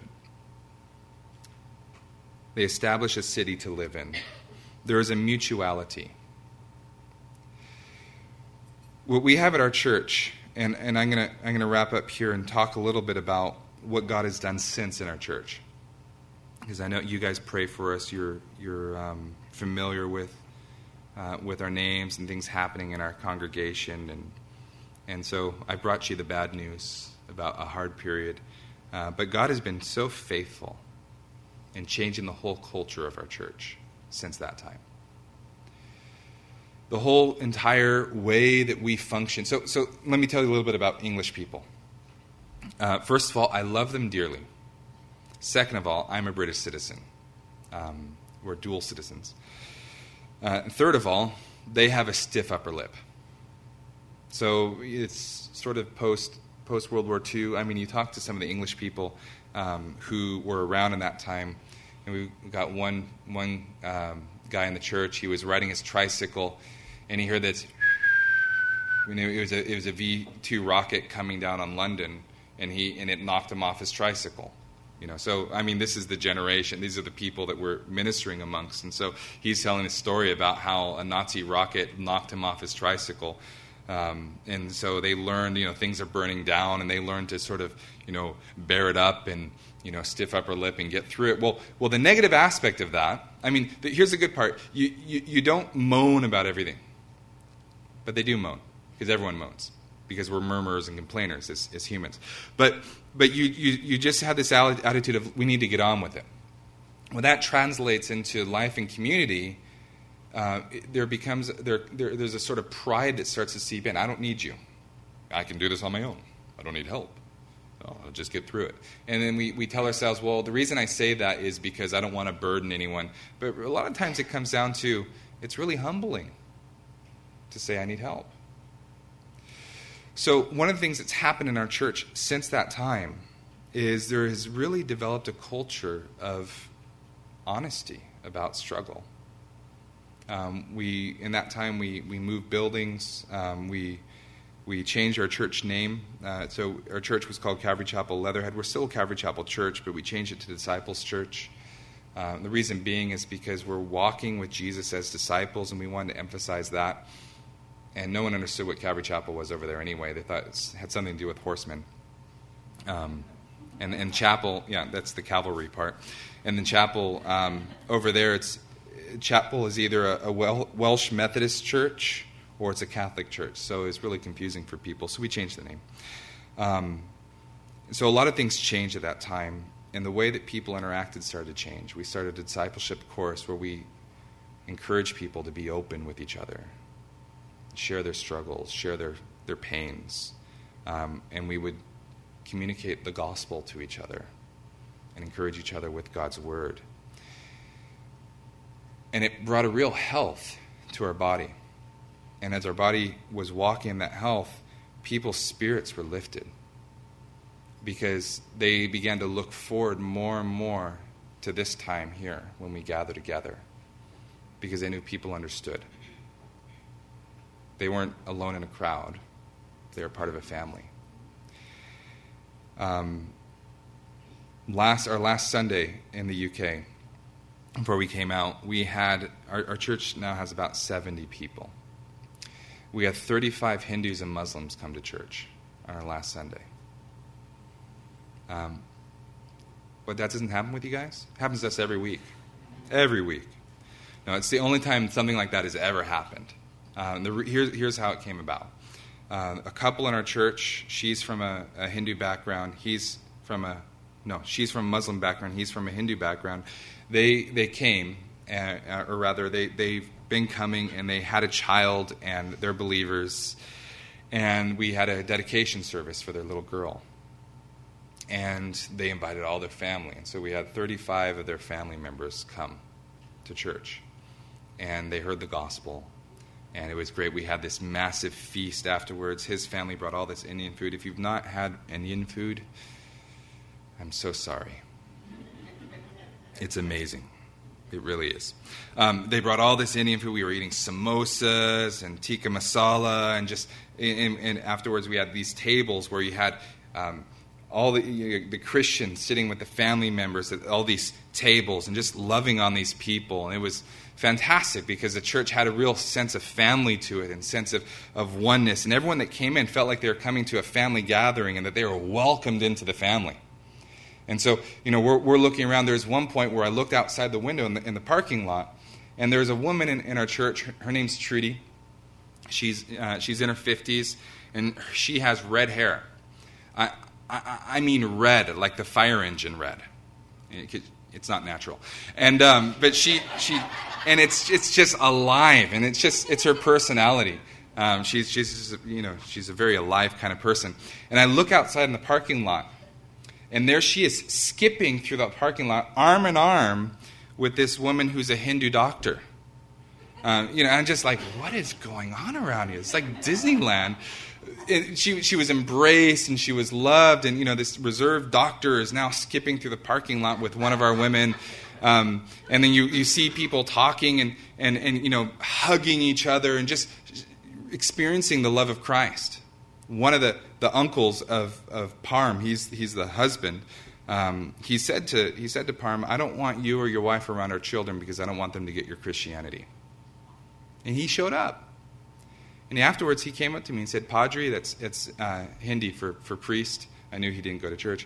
They establish a city to live in. There is a mutuality. What we have at our church, and I'm gonna wrap up here and talk a little bit about what God has done since in our church, because I know you guys pray for us. You're familiar with our names and things happening in our congregation, and so I brought you the bad news about a hard period, but God has been so faithful in changing the whole culture of our church since that time. The whole entire way that we function. So let me tell you a little bit about English people. First of all, I love them dearly. Second of all, I'm a British citizen. We're dual citizens. Third of all, they have a stiff upper lip. So it's sort of post World War II. I mean, you talk to some of the English people who were around in that time, and we got one guy in the church. He was riding his tricycle, and he heard this, It was a V2 rocket coming down on London, and it knocked him off his tricycle. So I mean, this is the generation. These are the people that we're ministering amongst, and so he's telling a story about how a Nazi rocket knocked him off his tricycle, and so they learned, things are burning down, and they learned to sort of, bear it up and, stiff upper lip and get through it. Well, the negative aspect of that, I mean, here's the good part: you don't moan about everything, but they do moan because everyone moans. Because we're murmurers and complainers as humans. But you just have this attitude of, we need to get on with it. When that translates into life and community, there's a sort of pride that starts to seep in. I don't need you. I can do this on my own. I don't need help. I'll just get through it. And then we tell ourselves, well, the reason I say that is because I don't want to burden anyone. But a lot of times it comes down to, it's really humbling to say I need help. So one of the things that's happened in our church since that time is there has really developed a culture of honesty about struggle. In that time we moved buildings. We changed our church name. So our church was called Calvary Chapel Leatherhead. We're still Calvary Chapel Church, but we changed it to Disciples Church. The reason being is because we're walking with Jesus as disciples, and we wanted to emphasize that. And no one understood what Calvary Chapel was over there anyway. They thought it had something to do with horsemen. And chapel, that's the cavalry part. And then chapel, over there, chapel is either a Welsh Methodist church or it's a Catholic church. So it's really confusing for people. So we changed the name. So a lot of things changed at that time. And the way that people interacted started to change. We started a discipleship course where we encourage people to be open with each other, share their struggles, share their pains, and we would communicate the gospel to each other and encourage each other with God's word. And it brought a real health to our body. And as our body was walking in that health, people's spirits were lifted because they began to look forward more and more to this time here when we gather together, because they knew people understood. They weren't alone in a crowd. They were part of a family. Our last Sunday in the UK, before we came out, we had, our church now has about 70 people. We had 35 Hindus and Muslims come to church on our last Sunday. But that doesn't happen with you guys? It happens to us every week. Every week. No, it's the only time something like that has ever happened. Here's how it came about. A couple in our church, she's from a Hindu background, she's from a Muslim background, he's from a Hindu background. They came, or rather they've been coming, and they had a child, and they're believers, and we had a dedication service for their little girl. And they invited all their family, and so we had 35 of their family members come to church, and they heard the gospel. And it was great. We had this massive feast afterwards. His family brought all this Indian food. If you've not had Indian food, I'm so sorry. It's amazing. It really is. They brought all this Indian food. We were eating samosas and tikka masala. And afterwards we had these tables where you had all the Christians sitting with the family members at all these tables and just loving on these people. And it was fantastic because the church had a real sense of family to it and sense of oneness. And everyone that came in felt like they were coming to a family gathering and that they were welcomed into the family. And so, we're looking around. There's one point where I looked outside the window in the parking lot, and there's a woman in our church. Her name's Trudy. She's in her 50s, and she has red hair. I mean red, like the fire engine red. It's not natural, and but she and it's just alive, and it's her personality. She's a very alive kind of person. And I look outside in the parking lot, and there she is skipping through the parking lot, arm in arm with this woman who's a Hindu doctor. I'm just like, what is going on around here? It's like Disneyland. She was embraced and she was loved, and this reserved doctor is now skipping through the parking lot with one of our women, and then you see people talking and hugging each other and just experiencing the love of Christ. One of the uncles of Parm, he's the husband. He said to Parm, "I don't want you or your wife around our children because I don't want them to get your Christianity." And he showed up. And afterwards, he came up to me and said, "Padre," it's Hindi for priest. I knew he didn't go to church.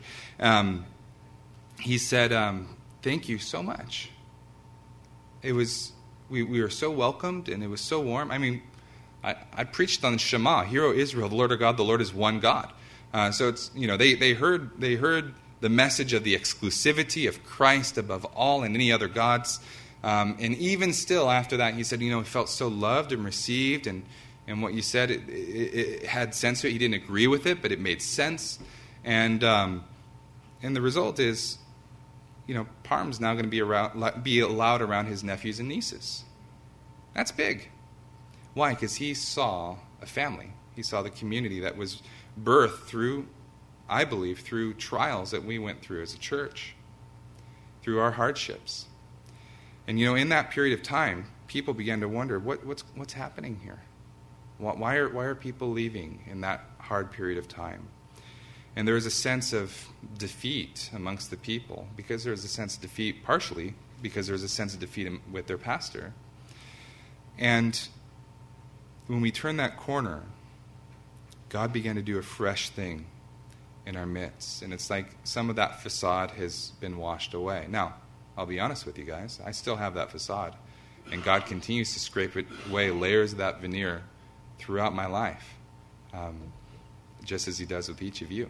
He said, "Thank you so much. It was we were so welcomed, and it was so warm. I mean, I preached on Shema, Hear, O Israel, the Lord our God, the Lord is one God." So it's they heard the message of the exclusivity of Christ above all and any other gods. And even still after that, he said, he felt so loved and received, and what you said, it had sense to it. He didn't agree with it, but it made sense. And the result is, Parm's now going to be allowed around his nephews and nieces. That's big. Why? Because he saw a family. He saw the community that was birthed through, I believe, through trials that we went through as a church, through our hardships. And in that period of time, people began to wonder, what's happening here? Why are people leaving in that hard period of time? And there was a sense of defeat amongst the people, because there was a sense of defeat, partially because there was a sense of defeat with their pastor. And when we turned that corner, God began to do a fresh thing in our midst. And it's like some of that facade has been washed away. Now, I'll be honest with you guys, I still have that facade. And God continues to scrape away layers of that veneer throughout my life, just as he does with each of you.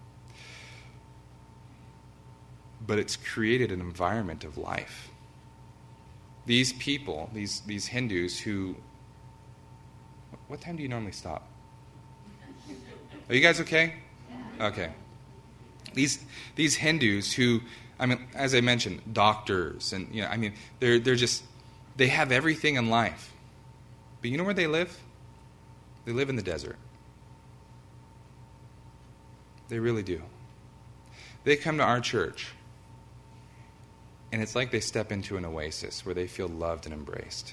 But it's created an environment of life. These people, these Hindus who... What time do you normally stop? Are you guys okay? Okay. These Hindus who, as I mentioned, doctors, and they're just, they have everything in life. But you know where they live? They live in the desert. They really do. They come to our church, and it's like they step into an oasis where they feel loved and embraced.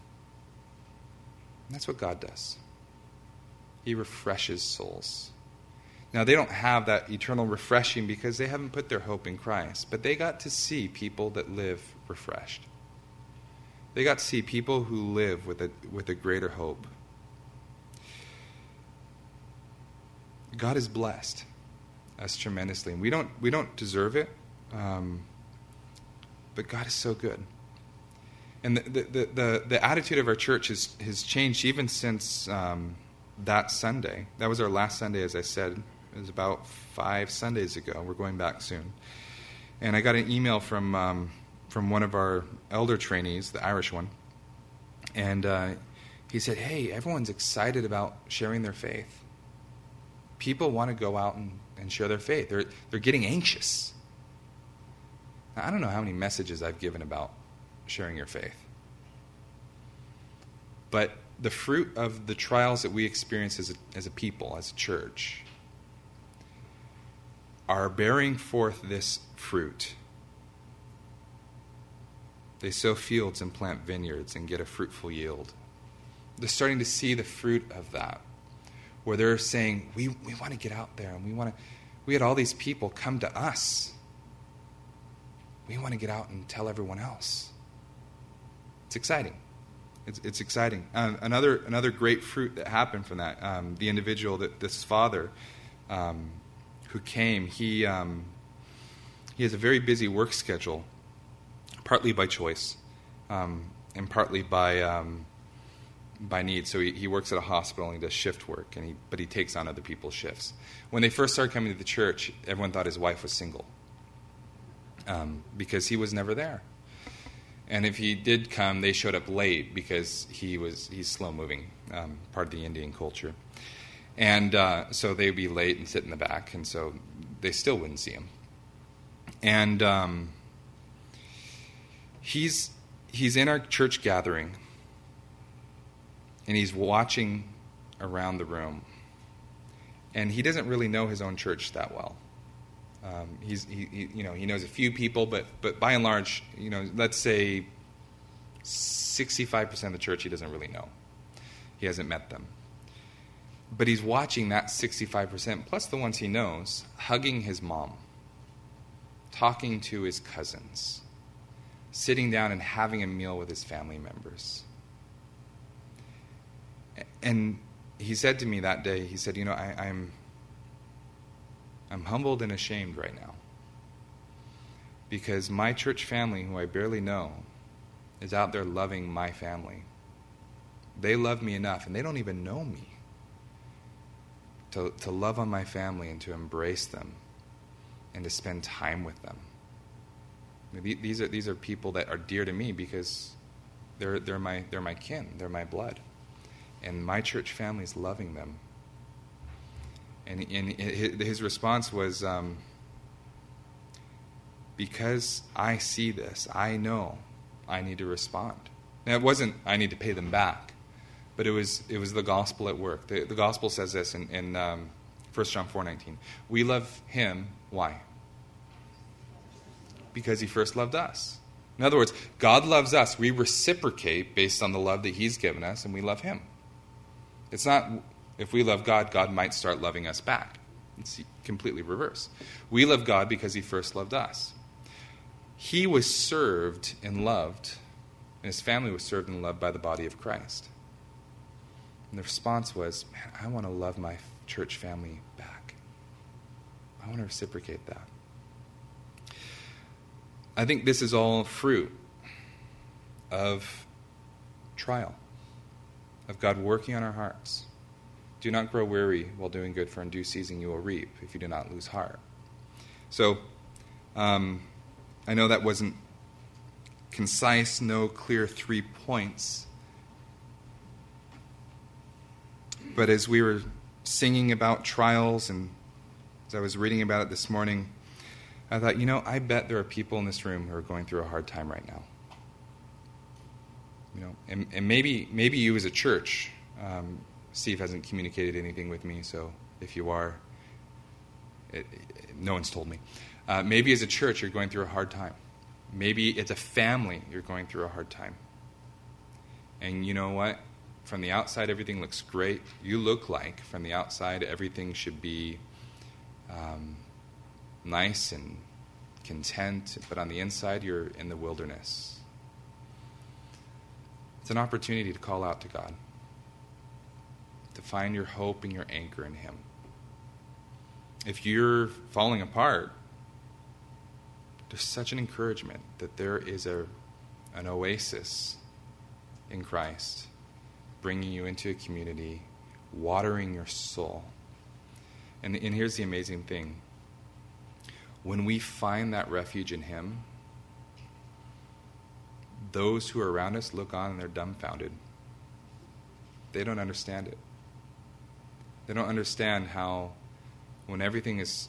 And that's what God does. He refreshes souls. Now, they don't have that eternal refreshing because they haven't put their hope in Christ, but they got to see people that live refreshed. They got to see people who live with a greater hope. God has blessed us tremendously, and we don't deserve it, but God is so good. And the attitude of our church has changed even since that Sunday. That was our last Sunday, as I said. It was about 5 Sundays ago. We're going back soon. And I got an email from one of our elder trainees, the Irish one. And he said, "Hey, everyone's excited about sharing their faith. People want to go out and share their faith. They're getting anxious." Now, I don't know how many messages I've given about sharing your faith. But the fruit of the trials that we experience as a people, as a church, are bearing forth this fruit. They sow fields and plant vineyards and get a fruitful yield. They're starting to see the fruit of that, where they're saying, we want to get out there, and we had all these people come to us. We want to get out and tell everyone else. It's exciting. It's exciting. Another great fruit that happened from that, the individual, this father who came, he has a very busy work schedule, partly by choice, and partly by need. So he works at a hospital and he does shift work, but he takes on other people's shifts. When they first started coming to the church, everyone thought his wife was single, because he was never there. And if he did come, they showed up late because he's slow moving, part of the Indian culture. And so they'd be late and sit in the back, and so they still wouldn't see him. And he's in our church gathering, and he's watching around the room. And he doesn't really know his own church that well. He knows a few people, but by and large, let's say 65% of the church he doesn't really know. He hasn't met them. But he's watching that 65%, plus the ones he knows, hugging his mom, talking to his cousins, sitting down and having a meal with his family members. And he said to me that day, he said, I'm humbled and ashamed right now. Because my church family, who I barely know, is out there loving my family. They love me enough, and they don't even know me, to love on my family and to embrace them and to spend time with them. These are people that are dear to me because they're my kin, they're my blood, and my church family is loving them. And his response was, because I see this, I know I need to respond. Now, it wasn't I need to pay them back, but it was the gospel at work. The gospel says this in 1 John 4:19. We love him, why? Because he first loved us. In other words, God loves us. We reciprocate based on the love that he's given us, and we love him. It's not if we love God, God might start loving us back. It's completely reverse. We love God because he first loved us. He was served and loved, and his family was served and loved by the body of Christ. And the response was, man, I want to love my church family back. I want to reciprocate that. I think this is all fruit of trial, of God working on our hearts. Do not grow weary while doing good, for in due season you will reap if you do not lose heart. So, I know that wasn't concise, no clear 3 points. But as we were singing about trials and as I was reading about it this morning, I thought, I bet there are people in this room who are going through a hard time right now. And maybe you as a church, Steve hasn't communicated anything with me, so if you are, no one's told me. Maybe as a church you're going through a hard time. Maybe it's a family you're going through a hard time. And you know what? From the outside everything looks great. You look like from the outside everything should be nice and content, but on the inside you're in the wilderness. It's an opportunity to call out to God, to find your hope and your anchor in him. If you're falling apart, there's such an encouragement that there is an oasis in Christ, bringing you into a community, watering your soul. And here's the amazing thing. When we find that refuge in him, those who are around us look on and they're dumbfounded. They don't understand it. They don't understand how when everything is,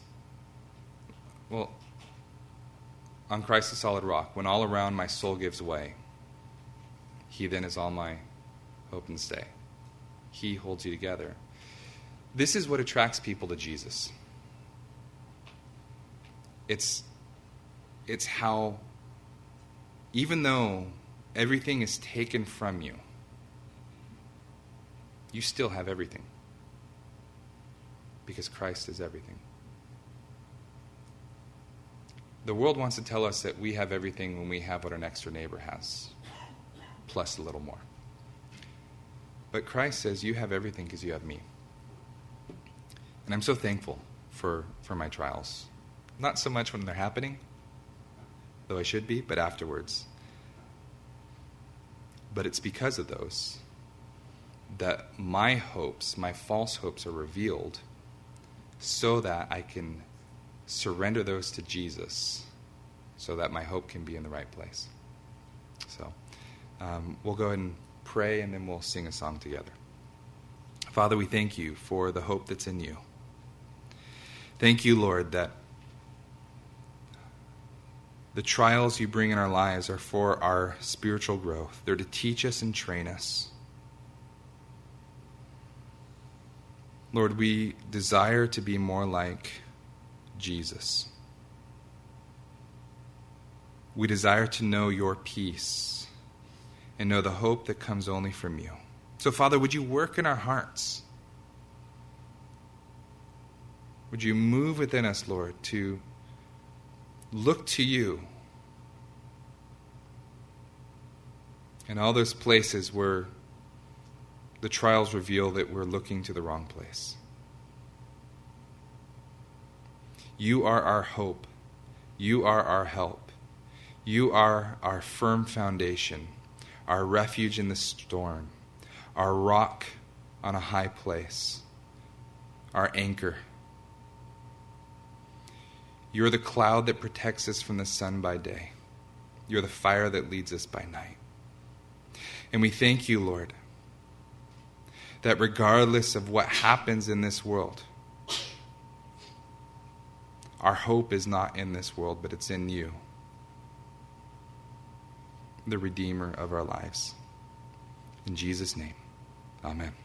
on Christ the solid rock, when all around my soul gives way, he then is all my hope and stay. He holds you together. This is what attracts people to Jesus. It's how, even though everything is taken from you, you still have everything. Because Christ is everything. The world wants to tell us that we have everything when we have what our next door neighbor has, plus a little more. But Christ says you have everything because you have me. And I'm so thankful for my trials. Not so much when they're happening, though I should be, but afterwards. But it's because of those that my hopes, my false hopes, are revealed so that I can surrender those to Jesus so that my hope can be in the right place. So we'll go ahead and pray and then we'll sing a song together. Father, we thank you for the hope that's in you. Thank you, Lord, that the trials you bring in our lives are for our spiritual growth. They're to teach us and train us. Lord, we desire to be more like Jesus. We desire to know your peace and know the hope that comes only from you. So, Father, would you work in our hearts? Would you move within us, Lord, to look to you in all those places where the trials reveal that we're looking to the wrong place. You are our hope. You are our help. You are our firm foundation, our refuge in the storm, our rock on a high place, our anchor. You're the cloud that protects us from the sun by day. You're the fire that leads us by night. And we thank you, Lord, that regardless of what happens in this world, our hope is not in this world, but it's in you, the Redeemer of our lives. In Jesus' name, amen.